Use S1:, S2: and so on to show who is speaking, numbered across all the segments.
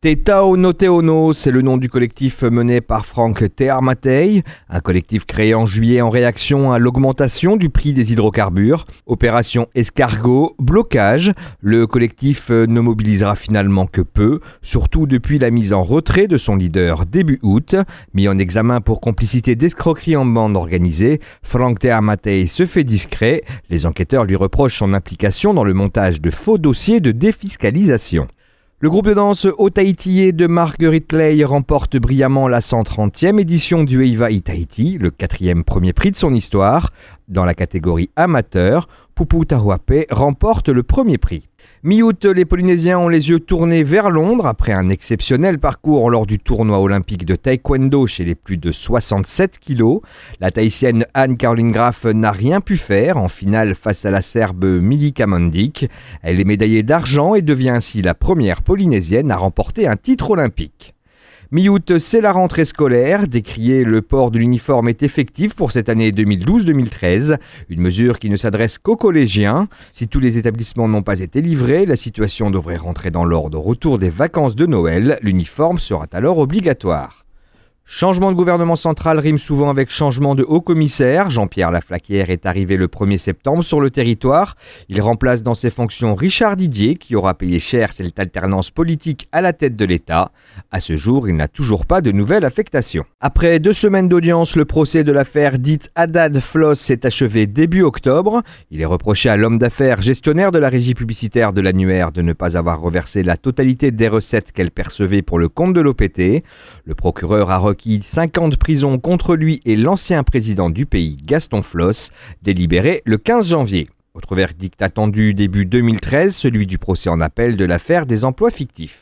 S1: Te Tau no Te Ono, c'est le nom du collectif mené par Frank Te Armatei, un collectif créé en juillet en réaction à l'augmentation du prix des hydrocarbures. Opération escargot, blocage, le collectif ne mobilisera finalement que peu, surtout depuis la mise en retrait de son leader début août. Mis en examen pour complicité d'escroquerie en bande organisée, Frank Te Armatei se fait discret. Les enquêteurs lui reprochent son implication dans le montage de faux dossiers de défiscalisation. Le groupe de danse Otaïtié de Marguerite Lay remporte brillamment la 130e édition du Eiva Itaiti, le 4e premier prix de son histoire. Dans la catégorie amateur, Pupu Tahuape remporte le premier prix. Mi-août, les Polynésiens ont les yeux tournés vers Londres après un exceptionnel parcours lors du tournoi olympique de taekwondo chez les plus de 67 kilos. La Tahitienne Anne-Caroline Graf n'a rien pu faire en finale face à la Serbe Milica Mandic. Elle est médaillée d'argent et devient ainsi la première Polynésienne à remporter un titre olympique. Mi-août, c'est la rentrée scolaire. Décrié, le port de l'uniforme est effectif pour cette année 2012-2013. Une mesure qui ne s'adresse qu'aux collégiens. Si tous les établissements n'ont pas été livrés, la situation devrait rentrer dans l'ordre au retour des vacances de Noël. L'uniforme sera alors obligatoire. Changement de gouvernement central rime souvent avec changement de haut-commissaire. Jean-Pierre Laflaquière est arrivé le 1er septembre sur le territoire. Il remplace dans ses fonctions Richard Didier, qui aura payé cher cette alternance politique à la tête de l'État. À ce jour, il n'a toujours pas de nouvelle affectation. Après 2 semaines d'audience, le procès de l'affaire dite Haddad Floss s'est achevé début octobre. Il est reproché à l'homme d'affaires gestionnaire de la régie publicitaire de l'annuaire de ne pas avoir reversé la totalité des recettes qu'elle percevait pour le compte de l'OPT. Le procureur a requis 5 ans de prison contre lui et l'ancien président du pays, Gaston Floss, délibéré le 15 janvier. Autre verdict attendu début 2013, celui du procès en appel de l'affaire des emplois fictifs.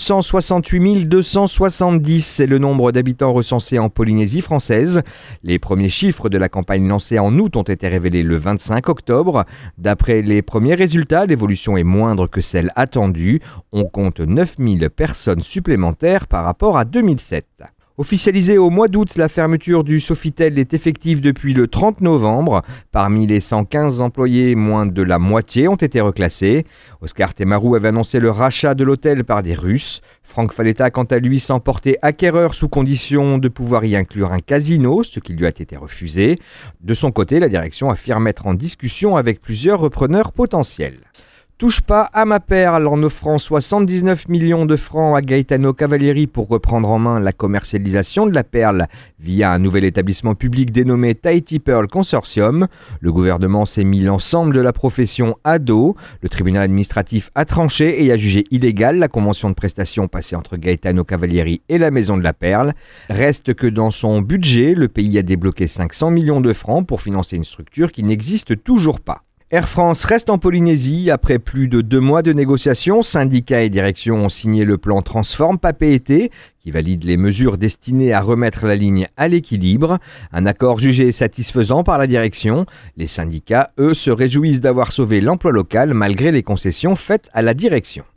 S1: 268 270, c'est le nombre d'habitants recensés en Polynésie française. Les premiers chiffres de la campagne lancée en août ont été révélés le 25 octobre. D'après les premiers résultats, l'évolution est moindre que celle attendue. On compte 9000 personnes supplémentaires par rapport à 2007. Officialisée au mois d'août, la fermeture du Sofitel est effective depuis le 30 novembre. Parmi les 115 employés, moins de la moitié ont été reclassés. Oscar Temarou avait annoncé le rachat de l'hôtel par des Russes. Franck Faletta, quant à lui, s'en portait acquéreur sous condition de pouvoir y inclure un casino, ce qui lui a été refusé. De son côté, la direction affirme être en discussion avec plusieurs repreneurs potentiels. Touche pas à ma perle en offrant 79 millions de francs à Gaetano Cavalieri pour reprendre en main la commercialisation de la perle via un nouvel établissement public dénommé Tahiti Pearl Consortium. Le gouvernement s'est mis l'ensemble de la profession à dos. Le tribunal administratif a tranché et a jugé illégale la convention de prestation passée entre Gaetano Cavalieri et la Maison de la Perle. Reste que dans son budget, le pays a débloqué 500 millions de francs pour financer une structure qui n'existe toujours pas. Air France reste en Polynésie. Après plus de 2 mois de négociations, syndicats et direction ont signé le plan Transform Papeete qui valide les mesures destinées à remettre la ligne à l'équilibre. Un accord jugé satisfaisant par la direction. Les syndicats, eux, se réjouissent d'avoir sauvé l'emploi local malgré les concessions faites à la direction.